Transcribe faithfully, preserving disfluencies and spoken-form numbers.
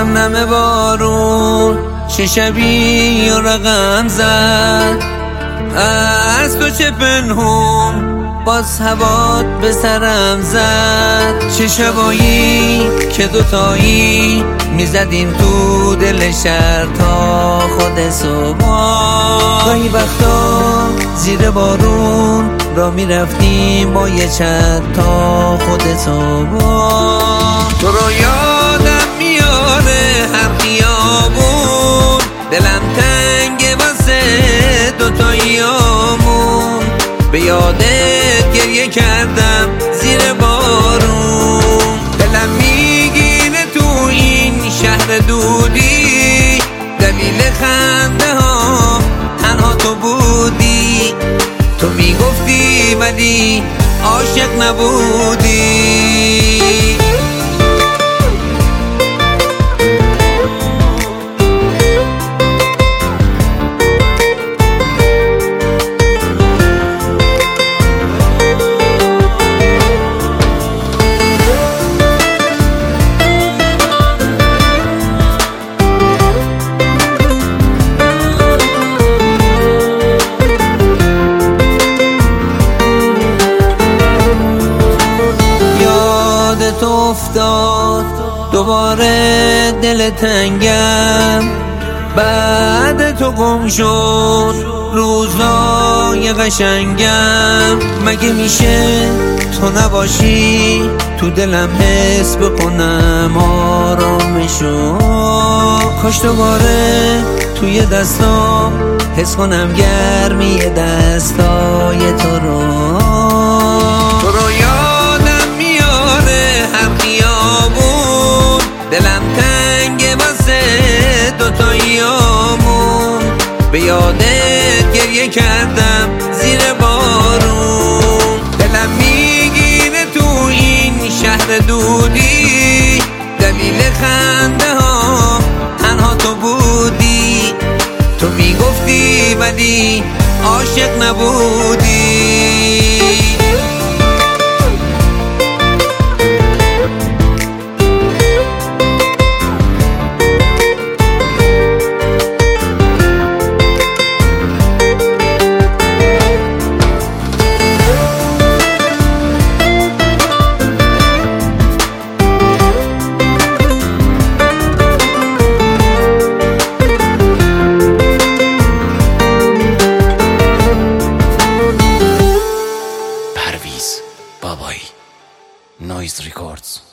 اون نمه بارون چه شبی و رقم زد، از تو چه پنهون باز هوات به سرم زد. چه شبایی که دوتایی میزدیم تو دل شهر تا خود صبح. گاهی وقتا زیر بارون را میرفتیم با یه چت تا خود صبح. تو رو یادم میاره هر خیابون، دلم تنگه واسه دوتاییامون. به یادت گریه کردم زیر بارون، دلم میگیره تو این شهر دودی. دلیل خنده ها تنها تو بودی، تو میگفتی ولی عاشق نبودی. تو افتاد دوباره دل تنگم، بعد تو گم شد روزای قشنگم. مگه میشه تو نباشی تو دلم حس بکنم آرامشو؟ کاش دوباره توی دستام حس کنم گرمی دستای تو رو. تو رو یادم میاره هر خیابون، دلم تنگه واسه دوتاییامون. به یادت گریه کردم زیر بارون، دلم میگیره تو این شهر دودی. دلیل خنده ها تنها تو بودی، تو میگفتی ولی عاشق نبودی. بابایی نویز ریکوردز.